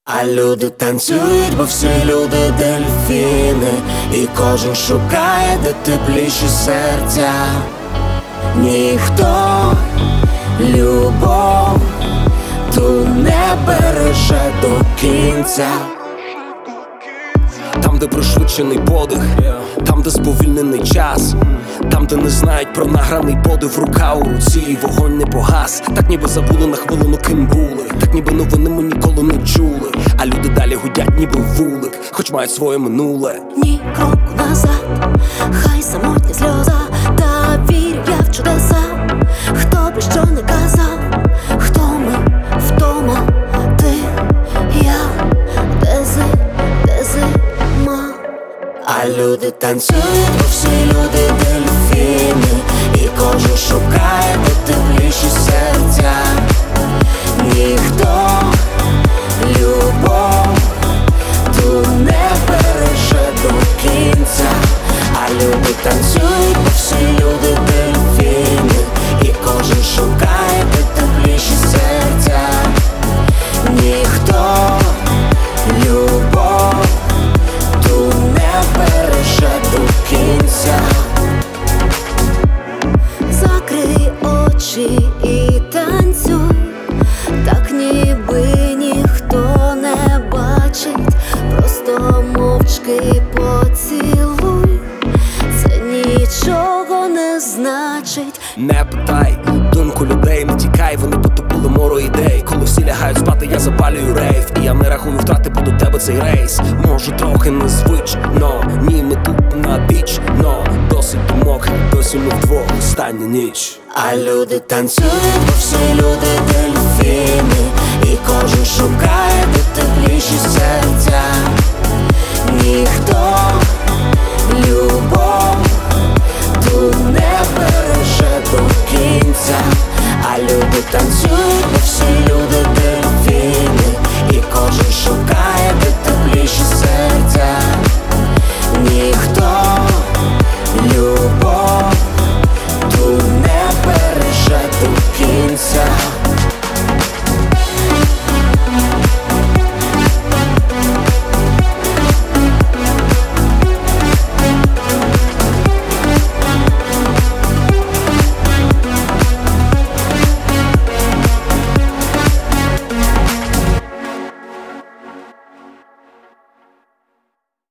А люди танцюють, бо всі люди дельфіни, і кожен шукає, де тепліші серця. Ніхто любов ту не береже до кінця. Там, де пришвидшений подих, там, де сповільнений час, там, де не знають про награний подив, рука у руці, і вогонь не погас. Так ніби забули на хвилину, ким були, так ніби новини ми ніколи не чули. А люди далі гудять, ніби вулик, хоч мають своє минуле. Ні кроку назад, хай самотня сльоза, та вірю я в чудеса. Хто би що не казав, хто ми, втома, ти, я, де зима. А люди танцюють, бо всі люди дельфіни, і кожен шукає, де тепліші серця. Ніхто любов ту не береже до кінця. А люди танцюють, бо всі люди дельфіни, і кожен шукає, де тепліші серця. Ніхто любов ту не береже до кінця. Закрий очі і танцюй, так ніби ніхто не бачить, просто мовчки поцілуй, це нічого не значить. Не питай думку людей, не тікай, вони потопили море ідей. Коли всі лягають спати, я запалюю рейв, і я не рахую втрати, бо до тебе цей рейс. Може трохи незвично, ні, ми тут на біч, но досить думок, досі ми вдвох, остання ніч. А люди танцюють, бо всі люди дельфіни, і кожен шукає, де тепліші серця. Ніхто любов ту не береже до кінця. А люди танцюють, бо всі люди дельфіни, і кожен шукає,